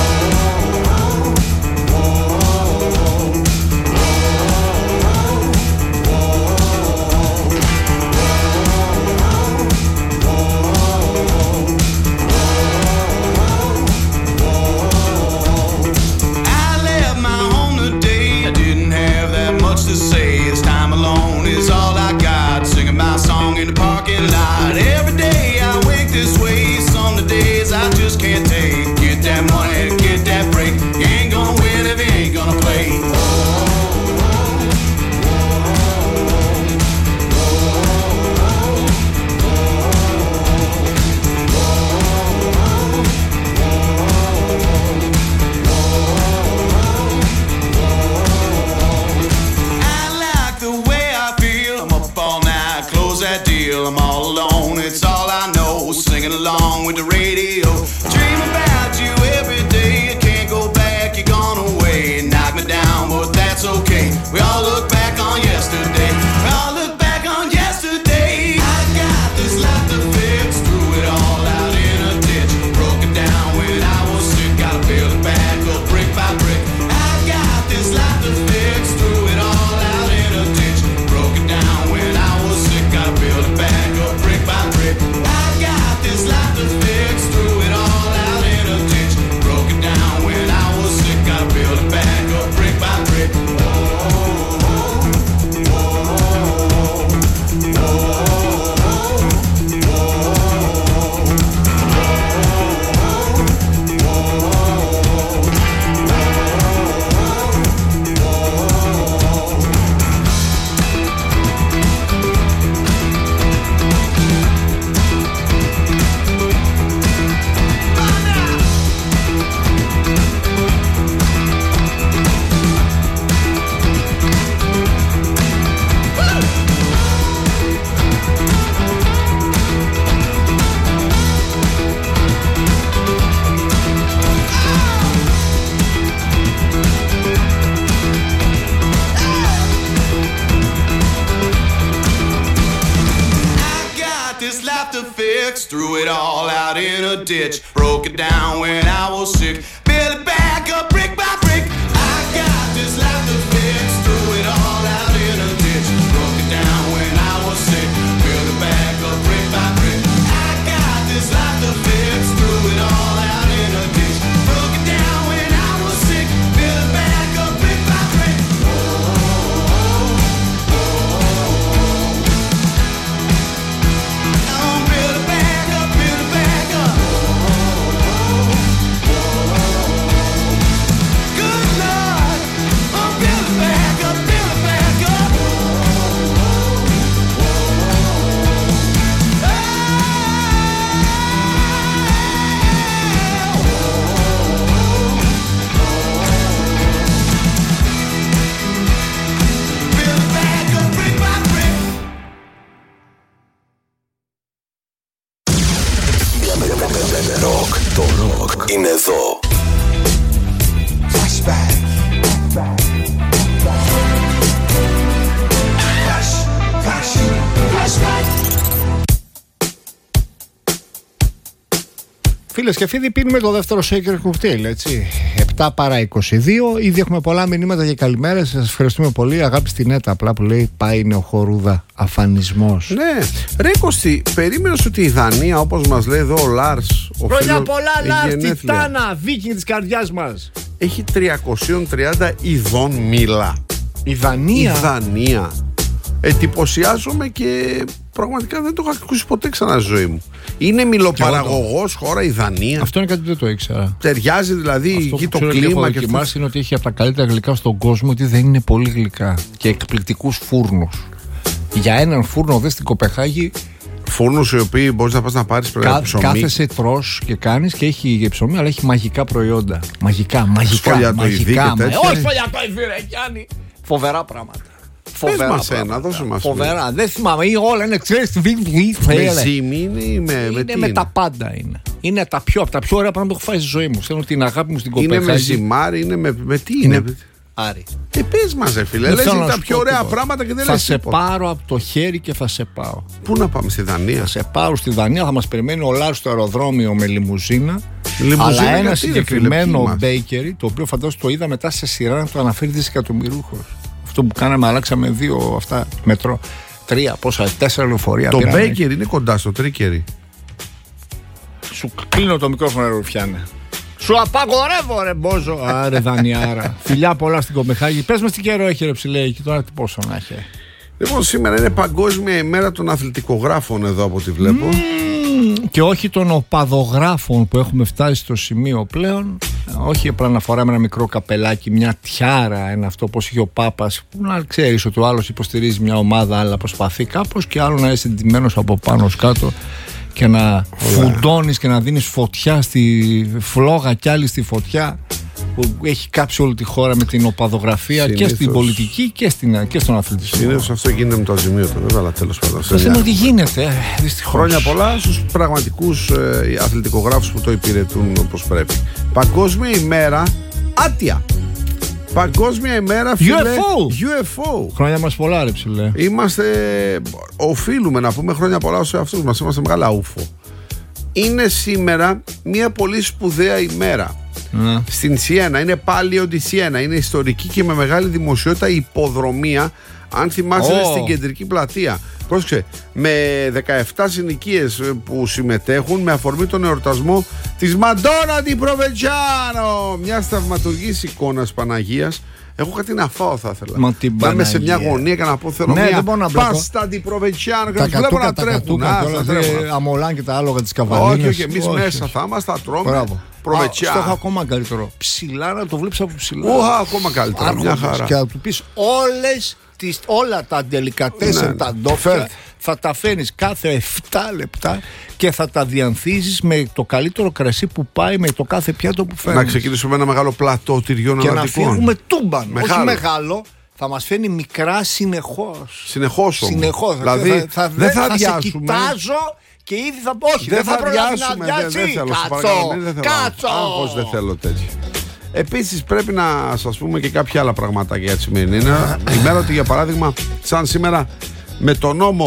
S3: To say it's time alone is all I got, singing my song in the parking lot. Every day I wake this way, some the days I just can't take. Get that money, get that break, you ain't gonna win if you ain't gonna play. I'm all alone, it's all I know, singing along with the radio, dream about you every day. this life to fix. Threw it all out in a ditch. Broke it down when I was sick. Built it back up brick by brick. I got this life to fix. Threw it all out in a ditch. Broke it down when I was sick. Built it back up brick by brick. I got this life to fix. Threw it all out in a ditch. Broke it down when I was sick. Built it back up brick by brick.
S4: Το ροκ είναι εδώ.
S2: Φίλες και φίλοι, πίνουμε το δεύτερο shaker cocktail, έτσι. 7 παρά 22. Ήδη έχουμε πολλά μηνύματα και καλημέρες. Σας ευχαριστούμε πολύ. Αγάπη στην Νέτα, απλά που λέει πάει νεοχορούδα. Αφανισμός.
S1: Ναι. Ρε Κωστή, περίμενες ότι η Δανία, όπως μας λέει εδώ ο Λάρς.
S2: Χρόνια πολλά, Λάρς, Τιτάνα, Βίκινγκ της καρδιάς μας.
S1: Έχει 330 ειδών μήλα.
S2: Η Δανία.
S1: Η Δανία. Εντυπωσιάζομαι και πραγματικά δεν το έχω ακούσει ποτέ ξανά στη ζωή μου. Είναι μιλοπαραγωγός χώρα η Δανία.
S2: Αυτό είναι κάτι που δεν το ήξερα.
S1: Ταιριάζει δηλαδή
S2: Αυτό
S1: εκεί
S2: που
S1: το κλίμα και αυτό.
S2: είναι ότι έχει από τα καλύτερα γλυκά στον κόσμο, ότι δεν είναι πολύ γλυκά και εκπληκτικούς φούρνους. Για έναν φούρνο δε στην Κοπεχάγη.
S1: Φούρνους οι οποίοι μπορείς να πας να πάρεις ψωμί.
S2: Κάθεσαι, τρως και κάνεις και έχει ψωμί, αλλά έχει μαγικά προϊόντα. Μαγικά.
S1: Σφολιατοειδή και τέτοια.
S2: Όχι σφολιατοειδή, ρε Γιάννη. Φοβερά πράγματα.
S1: Πες μας ένα, δώσε μας.
S2: Φοβερά, δεν θυμάμαι. Ή όλα είναι, ξέρεις,
S1: με ζύμη είναι
S2: με τα πάντα είναι. Είναι από τα πιο ωραία πράγματα που έχω φάει στη ζωή μου. Θέλω την αγάπη μου στην Κοπεχάγη.
S1: Είναι με ζυμάρι, είναι με τι είναι.
S2: Άρη.
S1: Πες μας ρε φίλε, λες είναι τα πιο ωραία πράγματα και δεν λες
S2: τίποτα. Θα σε πάρω από το χέρι και θα σε πάω.
S1: Πού να πάμε, στη Δανία?
S2: Θα σε πάρω στη Δανία, θα μας περιμένει ο Λάρος στο αεροδρόμιο με λιμουζίνα.
S1: Αλλά
S2: ένα συγκεκριμένο bakery, το οποίο φαντάζομαι το είδα μετά σε σειρά να το αναφέρει δισεκατομμυρούχος. Αυτό που κάναμε, αλλάξαμε 2 αυτά μετρό. 3, πόσα, 4 λεωφορεία.
S1: Το bakery είναι κοντά στο τρίκερι.
S2: Σου κλείνω το μικρόφωνο, ρε Ρουφιάνε. Σου απαγορεύω, ρε Μπόζο. Άρε Δανιάρα. Φιλιά πολλά στην Κοπεχάγη. Πες μας τι καιρό έχει, ρε ψηλέ, και τώρα τι πόσο να έχει.
S1: Λοιπόν, σήμερα είναι Παγκόσμια ημέρα των αθλητικογράφων εδώ από ό,τι βλέπω.
S2: Και όχι των οπαδογράφων που έχουμε φτάσει στο σημείο πλέον. Όχι απλά να φοράμε ένα μικρό καπελάκι, μια τιάρα, ένα αυτό όπως είχε ο Πάπας, που να ξέρεις ότι ο άλλος υποστηρίζει μια ομάδα, αλλά προσπαθεί κάπως, και άλλο να είσαι ντυμένος από πάνω ως κάτω και να φουντώνεις και να δίνεις φωτιά στη φλόγα κι άλλη στη φωτιά που έχει κάψει όλη τη χώρα με την οπαδογραφία. Συνήθως, και στην πολιτική και στον αθλητισμό.
S1: Συνήθως αυτό γίνεται με το αζημίωτο, βέβαια, αλλά τέλος πάντων.
S2: Το θέμα ότι γίνεται, δυστυχώς.
S1: Χρόνια πολλά στους πραγματικούς αθλητικογράφους που το υπηρετούν όπως πρέπει. Παγκόσμια ημέρα άτια. Παγκόσμια ημέρα, φίλε, UFO.
S2: Χρόνια μας πολλά, ρε ψηλέ.
S1: Οφείλουμε να πούμε χρόνια πολλά σε αυτούς μας. Είμαστε μεγάλα ούφο. Είναι σήμερα μια πολύ σπουδαία ημέρα. Στην Σιένα, είναι πάλι τη Σιένα. Είναι ιστορική και με μεγάλη δημοσιότητα υποδρομία. Αν θυμάσαι, στην κεντρική πλατεία. Πρόσεξε, με 17 συνοικίες που συμμετέχουν με αφορμή τον εορτασμό της Μαντόνα ντι Προβεντσάνο, μια θαυματουργής εικόνας Παναγίας. Έχω κάτι να φάω, θα ήθελα. Να είμαι σε μια γωνία και να πω θέλω μια πάστα ντι Προβεντσάνο. Και να βλέπω να τρέχουν.
S2: Αμολάν και τα άλογα της Καβαλίνας.
S1: Όχι, εμείς μέσα θα είμαστε, θα τρώμε.
S2: Στο έχω ακόμα καλύτερο. Ψηλά, να το βλέπεις από ψηλά.
S1: Ακόμα καλύτερο. Μια χαρά.
S2: Και να του πεις όλα τα ντελικατέσεν, τα ντόφερ, θα τα φέρνεις κάθε 7 λεπτά και θα τα διανθίζεις με το καλύτερο κρασί που πάει με το κάθε πιάτο που φέρνεις.
S1: Να ξεκινήσουμε ένα μεγάλο πλατό τυριών
S2: ολλανδικών. Και να φύγουμε τούμπαν. Όχι μεγάλο. Θα μας φέρνει μικρά συνεχώς.
S1: Συνεχώς.
S2: Δηλαδή
S1: δεν θα
S2: σε κοιτάζω και ήδη θα πω όχι. Δεν θα προλάβει να διάσει. Κάτσο.
S1: Άγχος δεν θέλω τέτοιο. Επίσης πρέπει να σας πούμε και κάποια άλλα πραγματάκια για τη σημερινή ημέρα. Ότι για παράδειγμα, σαν σήμερα με τον νόμο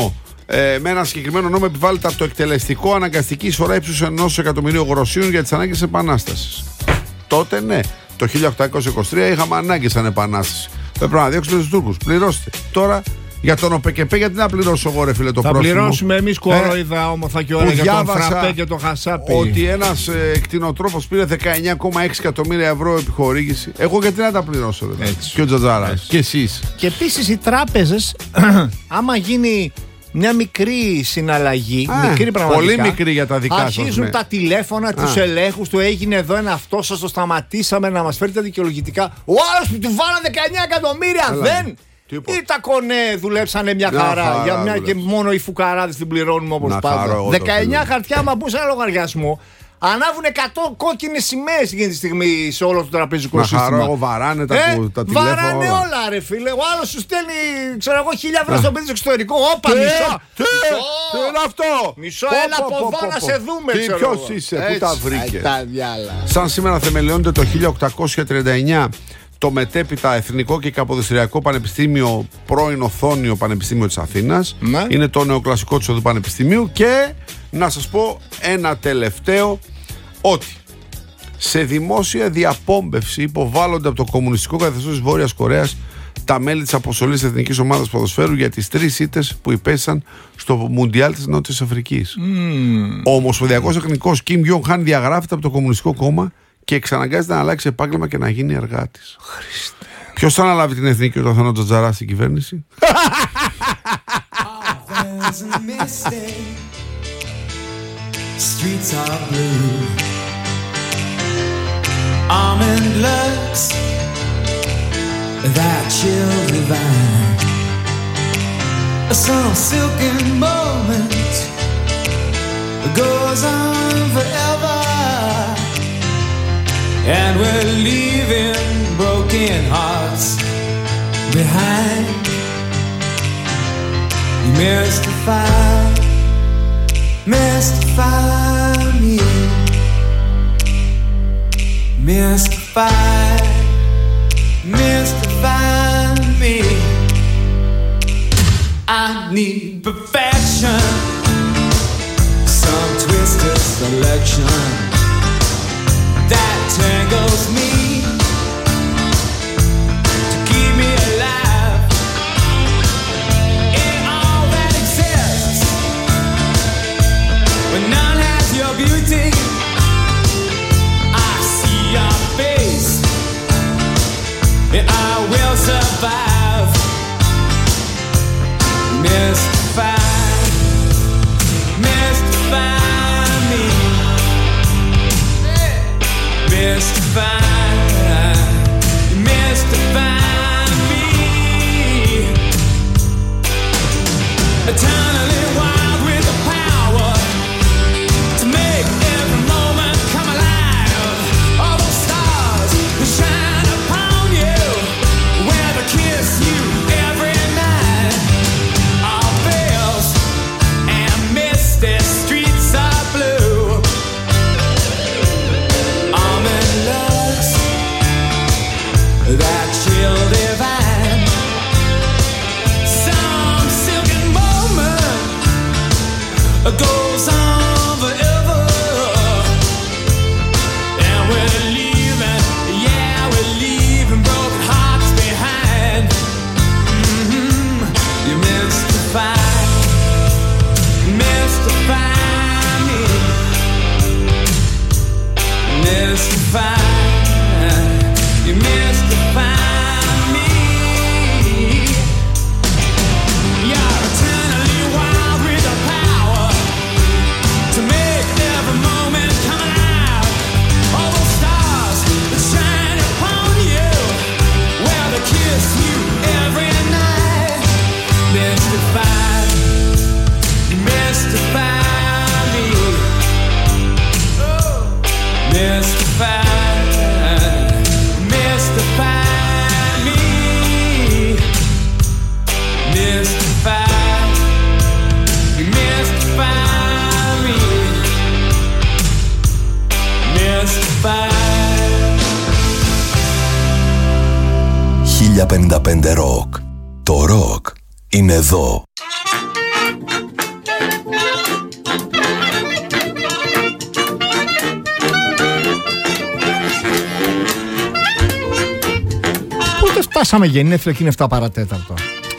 S1: με ένα συγκεκριμένο νόμο επιβάλλεται από το εκτελεστικό αναγκαστική εισφορά ύψους 1.000.000 γροσίων για τις ανάγκες επανάστασης. Τότε ναι, το 1823 είχαμε ανάγκη σαν επανάσταση. Πρέπει να διώξετε τους Τούρκους. Πληρώστε. Τώρα για τον ΟΠΕΚΕΠΕ, γιατί να πληρώσω εγώ, ρε φίλε, το πρόστιμο.
S2: Θα πληρώσουμε εμείς κορόιδα όμορφα και ωραία για τον φραπέ και το χασάπι.
S1: Ότι ένας κτηνοτρόφος πήρε 19,6 εκατομμύρια ευρώ επιχορήγηση. Εγώ γιατί να τα πληρώσω, ρε. Και ο Τζατζάρας. Και εσείς.
S2: Και επίσης οι τράπεζες, άμα γίνει μια μικρή συναλλαγή, μικρή πραγματικά,
S1: πολύ μικρή για τα δικά σας.
S2: Αρχίζουν τα τηλέφωνα, τους ελέγχους του, έγινε εδώ ένα αυτό, σας το σταματήσαμε να μας φέρετε δικαιολογητικά. Ο άλλος που του βάλαν 19 εκατομμύρια δεν. Ή τα κονέ δουλέψανε μια χαρά. Για μια και μόνο οι φουκαράδες την πληρώνουμε όπως πάντα. 19 χαρτιά, μα μπουν σε ένα λογαριασμό. Ανάβουν 100 κόκκινες σημαίες εκείνη τη στιγμή σε όλο το τραπεζικό σύστημα.
S1: Να χαρώ, βαράνε τα τηλέφωνα.
S2: Βαράνε όλα, ρε φίλε. Ο άλλος σου στέλνει, ξέρω εγώ, 1.000 ευρώ στο παιδί στο εξωτερικό. Όπα, μισό.
S1: Τι είναι αυτό.
S2: Μισό, έλα από εδώ να σε δούμε, ξέρω.
S1: Ποιος είσαι, πού τα βρήκε.
S2: Σαν
S1: σήμερα θεμελιώνεται το 1839 το μετέπειτα Εθνικό και Καποδιστριακό Πανεπιστήμιο, πρώην Οθόνιο Πανεπιστήμιο της Αθήνας. Ναι. Είναι το νεοκλασικό του Πανεπιστημίου. Και να σας πω ένα τελευταίο, ότι σε δημόσια διαπόμπευση υποβάλλονται από το κομμουνιστικό καθεστώς της Βόρειας Κορέας τα μέλη της αποστολής της Εθνικής Ομάδας Ποδοσφαίρου για τις 3 ήττες που υπέστησαν στο Μουντιάλ της Νότιας Αφρικής. Ο Ομοσπονδιακός Εθνικός Κιμ Γιον Χαν διαγράφεται από το Κομμουνιστικό Κόμμα και εξαναγκάζεται να αλλάξει επάγγελμα και να γίνει εργάτης. Ποιος θα αναλάβει την εθνική όταν θα είναι ο Τζατζαράς στην κυβέρνηση?
S3: Streets are blue. Almond looks that chill divine. Some silken moment goes on forever, and we're leaving broken hearts behind. Mystify me, mystify me. I need perfection, some twisted selection that tangles me to keep me alive in all that exists. When none has your beauty, I see your face, and I will survive. Mystify me, mystify me. Eternally wild with the power to make every moment come alive. All those stars that shine upon you, where they kiss you every night. All veils and misty streets are blue. Almond looks that chill divine. Some silken moment goes on forever, and we're leaving, yeah, we're leaving broken hearts behind. You mystify me, mystify, you mystify me. You're eternally wild with the power to make every moment come alive. All those stars that shine upon you, where they kiss you every night. Mystify, mystify me. Oh, mystify.
S4: «1055 Rock». Το ροκ είναι εδώ.
S2: Φτάσαμε γενέθλια και είναι 7 παρατέταρτο.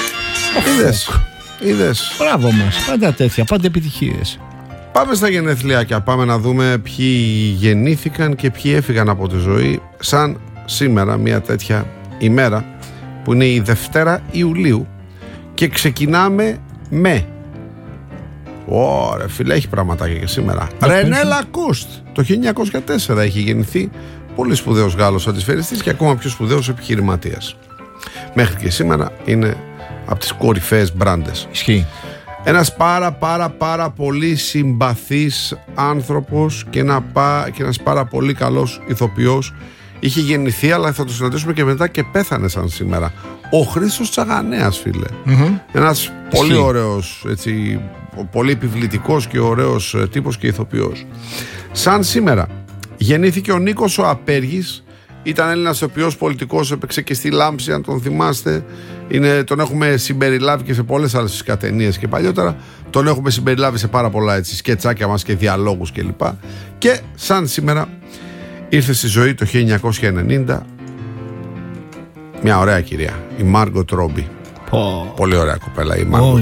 S1: Είδες.
S2: Μπράβο μας. Πάντα τέτοια, πάντα επιτυχίες.
S1: Πάμε στα γενεθλιάκια. Πάμε να δούμε ποιοι γεννήθηκαν και ποιοι έφυγαν από τη ζωή. Σαν σήμερα, μια τέτοια ημέρα που είναι η Δευτέρα Ιουλίου. Και ξεκινάμε με. Ωραία, φίλε, έχει πραγματάκια και σήμερα. Ρενέ Λακούστ. Το 1904 έχει γεννηθεί. Πολύ σπουδαίος Γάλλος αντισφαιριστής και ακόμα πιο σπουδαίος επιχειρηματίας. Μέχρι και σήμερα είναι από τις κορυφαίες μπράντες.
S2: Ισχύει.
S1: Ένας πάρα πολύ συμπαθής άνθρωπος και ένας πάρα πολύ καλός ηθοποιός. Είχε γεννηθεί, αλλά θα το συναντήσουμε και μετά, και πέθανε σαν σήμερα. Ο Χρήστος Τσαγανέας, φίλε. Ένας πολύ ωραίος, έτσι, πολύ επιβλητικός και ωραίος τύπος και ηθοποιός. Σαν σήμερα γεννήθηκε ο Νίκος ο Απέργης. Ήταν Έλληνας ηθοποιός, πολιτικός, έπαιξε και στη Λάμψη, αν τον θυμάστε. Τον έχουμε συμπεριλάβει και σε πολλές άλλες ταινίες και παλιότερα. Τον έχουμε συμπεριλάβει σε πάρα πολλά, έτσι, σκετσάκια μας και διαλόγους κλπ. Και σαν σήμερα ήρθε στη ζωή το 1990 μια ωραία κυρία, η Μάργκοτ Ρόμπι. Πολύ ωραία κοπέλα η Μάργκοτ.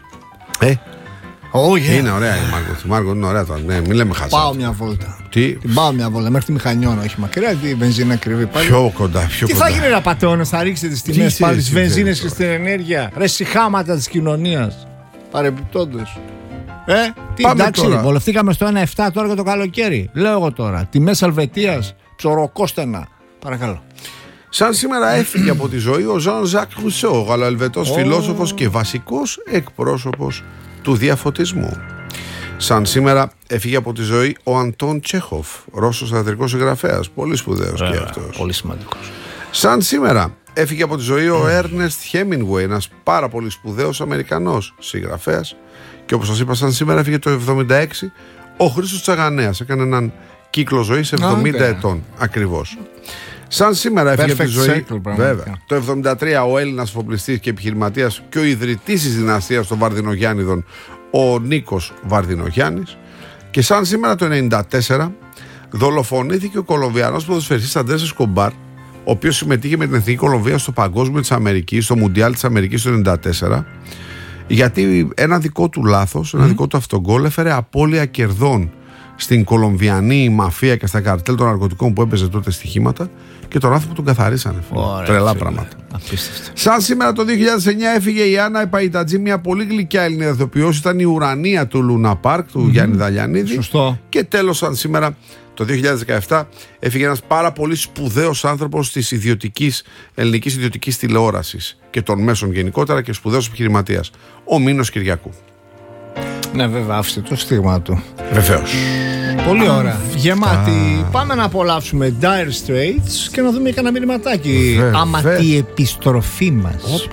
S1: Είναι ωραία η Μάργκοτ. Η Μάργκοτ είναι ωραία τώρα. Ναι, μην λέμε χάσα.
S2: Πάω μια βόλτα.
S1: Τι?
S2: Την πάω μια βόλτα μέχρι τη Μηχανιώνα, όχι μακριά, τη βενζίνα κρυβή πάλι.
S1: Πιο κοντά.
S2: Τι θα γίνει, ρε πατεώνες, θα ρίξετε τις τιμές πάλι στις βενζίνες και στην ενέργεια. Ρε σιχάματα της κοινωνίας. Παρεμπιπτόντως. Τι, εντάξει, βολευτήκαμε στο 1,7 τώρα και το καλοκαίρι. Λέω εγώ τώρα. Τιμές Ελβετίας, ψωροκόστενα. Παρακαλώ.
S1: Σαν σήμερα έφυγε από τη ζωή ο Ζαν Ζακ Ρουσό, ο Γαλλοελβετός φιλόσοφος και βασικός εκπρόσωπος του διαφωτισμού. Σαν σήμερα έφυγε από τη ζωή ο Αντών Τσέχοφ, Ρώσος θεατρικός συγγραφέας, πολύ σπουδαίος και αυτός.
S2: Πολύ σημαντικός.
S1: Σαν σήμερα έφυγε από τη ζωή ο Έρνεστ Χέμινγκουεϊ, ένας πάρα πολύ σπουδαίος Αμερικανός συγγραφέας. Και όπως σας είπα, σαν σήμερα έφυγε το 1976 ο Χρήστος Τσαγανέας. Έκανε έναν κύκλο ζωής 70 ετών ακριβώς. Σαν σήμερα έφυγε από τη ζωή. Βέβαια. Το 1973 ο Έλληνας φοπλιστής και επιχειρηματίας και ο ιδρυτής της δυναστείας των Βαρδινογιάννηδων, ο Νίκος Βαρδινογιάννης. Και σαν σήμερα το 1994 δολοφονήθηκε ο Κολομβιανός ποδοσφαιριστής Αντρές Εσκομπάρ, ο οποίος συμμετείχε με την Εθνική Κολομβία στο Παγκόσμιο της Αμερικής, στο Μουντιάλ της Αμερικής το 1994, γιατί ένα δικό του λάθος, ένα δικό του αυτογκόλ έφερε απώλεια κερδών στην κολομβιανή μαφία και στα καρτέλ των ναρκωτικών που έπαιζε τότε στοιχήματα, και τον άνθρωπο τον καθαρίσανε. Τρελά πράγματα. Σαν σήμερα το 2009 έφυγε η Άννα Επαϊτατζή, μια πολύ γλυκιά Ελληνίδα ηθοποιός. Ήταν η ουρανία του Λούνα Πάρκ, του Γιάννη Δαλιανίδη.
S2: Σωστό.
S1: Και τέλος, σαν σήμερα το 2017 έφυγε ένας πάρα πολύ σπουδαίος άνθρωπος της ελληνικής ιδιωτικής τηλεόρασης και των μέσων γενικότερα και σπουδαίος επιχειρηματίας, ο Μήνος Κυριακού.
S2: Ναι, βέβαια, άφησε το στίγμα του.
S1: Βεβαίως.
S2: Πολύ ωραία. Γεμάτη. Πάμε να απολαύσουμε Dire Straits και να δούμε κανένα μηνυματάκι. Άμα τη επιστροφή μας.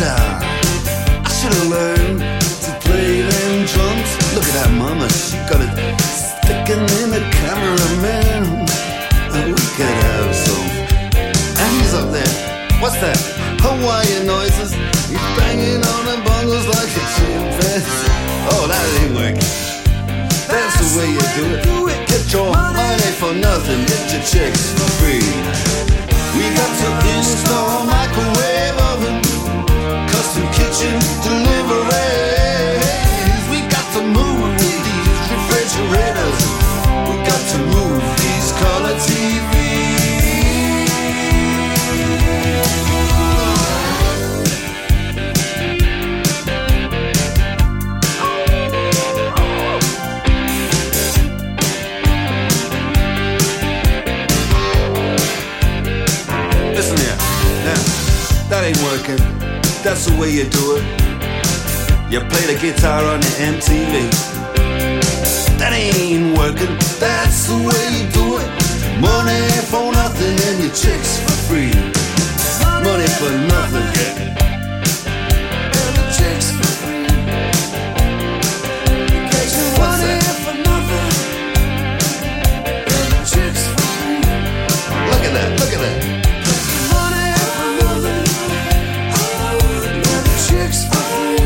S3: guitar. I should have learned to play them drums. Look at that mama, she got it sticking in the cameraman. And we could have some. And he's up there. What's that? Hawaiian noises. He's banging on the bongos like a chimpanzee. Oh, that ain't working. That's the way you do it. Get your money for nothing. Get your chicks for free. We got to install microwave oven, custom kitchen deliveries. We got to move these refrigerators. We got to move these color TVs. Listen here, now, that ain't working. That's the way you do it. You play the guitar on the MTV. That ain't working. That's the way you do it. Money for nothing and your chicks for free. Money for nothing, yeah. And the chicks for free. What's that? For nothing. And the chicks for free. Look at that, look at that. Money for nothing. And the chicks for free.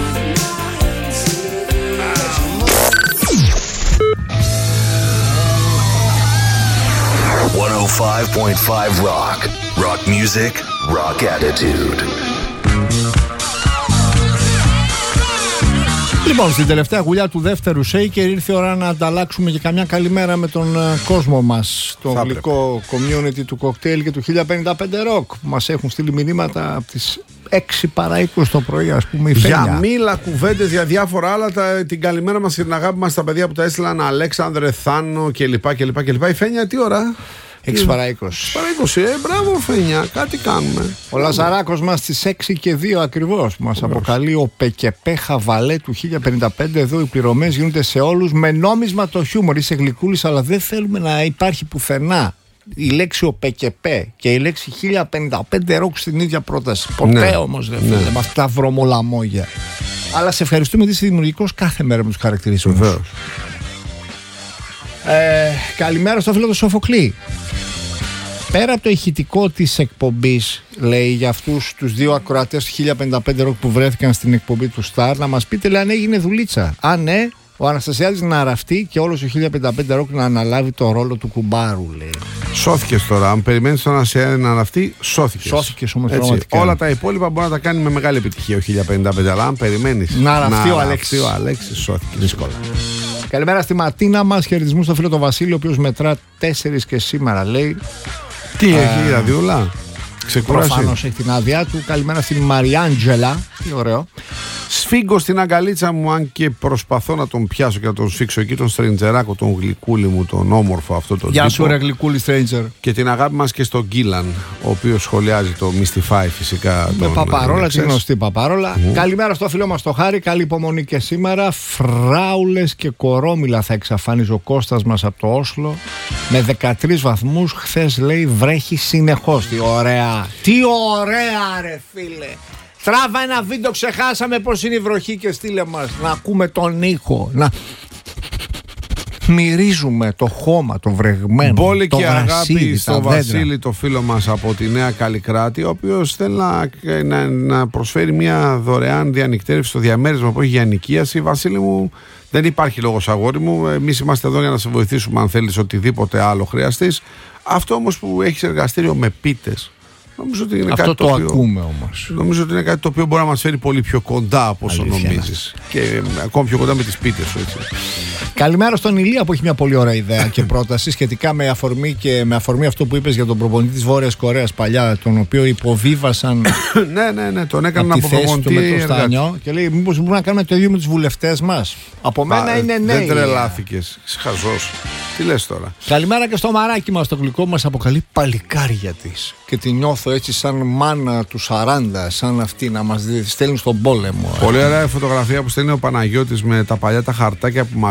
S4: 105.5 Rock. Rock music, rock attitude.
S2: Λοιπόν, στην τελευταία γουλιά του δεύτερου Shaker ήρθε η ώρα να ανταλλάξουμε και καμιά καλημέρα με τον κόσμο μας, το αγγλικό community του cocktail και του 1055 Rock, που μας έχουν στείλει μηνύματα από τις 6 παρά 20 το πρωί, ας πούμε, η Φένια.
S1: Για μίλα, κουβέντες, για διάφορα άλλα. Την καλημέρα μας και την αγάπη μας στα παιδιά που τα έστειλαν, Αλέξανδρε, Θάνο κλπ. Η Φένια τι ώρα?
S2: 6 παρά 20.
S1: Παρά 20, μπράβο Φένια, κάτι κάνουμε.
S2: Ο Λαζαράκος μας στις 6 και 2 ακριβώς μας αποκαλεί ο ΠΚΠ Χαβαλέ του 1055. Εδώ οι πληρωμές γίνονται σε όλους με νόμισμα το χιούμορ. Είσαι γλυκούλης, αλλά δεν θέλουμε να υπάρχει πουθενά η λέξη ο ΠΚΠ και η λέξη 1055 Rock στην ίδια πρόταση. Ποτέ όμως δεν φίλε, με αυτά τα βρωμολαμόγια. Αλλά σε ευχαριστούμε ότι είσαι δημιουργικός κάθε μέρα με τους χαρακτηρισμούς.
S1: Βεβαίως.
S2: Καλημέρα στο φίλο του Σοφοκλή. Πέρα από το ηχητικό της εκπομπής, λέει, για αυτούς τους δύο ακροατές του 1055 Rock που βρέθηκαν στην εκπομπή του Star, να μας πείτε, λέει, αν έγινε δουλίτσα. Αν ναι, ο Αναστασιάδης να ραφτεί και όλος ο 1055 Rock να αναλάβει το ρόλο του κουμπάρου, λέει.
S1: Σώθηκες τώρα. Αν περιμένεις τον Αναστασιάδη να ραφτεί, σώθηκες.
S2: Σώθηκες όμως πραγματικά.
S1: Όλα τα υπόλοιπα μπορεί να τα κάνει με μεγάλη επιτυχία ο 1055, αλλά αν περιμένεις
S2: να ραφτεί ο Αλέξης,
S1: σώθηκες.
S2: Δύσκολα. Καλημέρα στη Ματίνα μας. Χαιρετισμού στο φίλο τον Βασίλη, ο οποίος μετρά 4 και σήμερα, λέει.
S1: Τι έχει η Ραδιούλα?
S2: Προφανώς έχει την άδειά του. Καλημέρα στην Μαριάντζελα. Τι ωραίο.
S1: Σφίγγω στην αγκαλίτσα μου, αν και προσπαθώ να τον πιάσω και να τον σφίξω εκεί, τον Στρεντζεράκο, τον γλυκούλη μου, τον όμορφο αυτό τον
S2: Γεια
S1: τύπο.
S2: σου ρε γλυκούλη Στρέντζερ.
S1: Και την αγάπη μας και στον Γκίλαν, ο οποίος σχολιάζει το Mystify φυσικά.
S2: Με Παπαρόλα, τη γνωστή Παπαρόλα. Καλημέρα στο φίλο μας το Χάρη. Καλή υπομονή και σήμερα. Φράουλες και κορόμιλα θα εξαφάνιζε ο Κώστας μας από το Όσλο. Με 13 βαθμούς. Χθες, λέει, βρέχει συνεχώς. Τι ωραία. Τι ωραία ρε φίλε. Τράβα ένα βίντεο, ξεχάσαμε πως είναι η βροχή και στείλε μας να ακούμε τον ήχο, να μυρίζουμε το χώμα, το βρεγμένο,
S1: Μπόλη
S2: το
S1: και αγάπη στο Βασίλη, το φίλο μας από τη Νέα Καλλικράτη, ο οποίος θέλει να προσφέρει μια δωρεάν διανυκτέρευση στο διαμέρισμα που έχει για ενοικίαση. Βασίλη μου, δεν υπάρχει λόγος αγόρι μου, εμείς είμαστε εδώ για να σε βοηθήσουμε αν θέλεις οτιδήποτε άλλο χρειαστείς. Αυτό όμως που έχεις εργαστήριο με πίτες, νομίζω ότι είναι
S2: αυτό
S1: κάτι
S2: το οποίο ακούμε όμως.
S1: Νομίζω ότι είναι κάτι το οποίο μπορεί να μας φέρει πολύ πιο κοντά από όσο νομίζεις. Και ακόμη πιο κοντά με τις πίτες σου, έτσι.
S2: Καλημέρα στον Ηλία που έχει μια πολύ ωραία ιδέα και πρόταση σχετικά με αφορμή αυτό που είπες για τον προπονητή της Βόρειας Κορέας παλιά, τον οποίο υποβίβασαν.
S1: Ναι, τον έκαναν από προπονητή
S2: με το Στάνιο και λέει μήπως μπορούμε να κάνουμε το ίδιο με τους βουλευτές μας. Από μένα είναι ναι.
S1: Δεν τρελάθηκες. Χαζός. Τι λες τώρα.
S2: Καλημέρα και στο μαράκι μας, το γλυκό μας αποκαλεί παλικάρια της. Και τη νιώθω έτσι σαν μάνα του 40, σαν αυτή να μας στέλνει στον πόλεμο.
S1: Πολύ ωραία η φωτογραφία που στέλνει ο Παναγιώτης με τα παλιά τα χαρτάκια που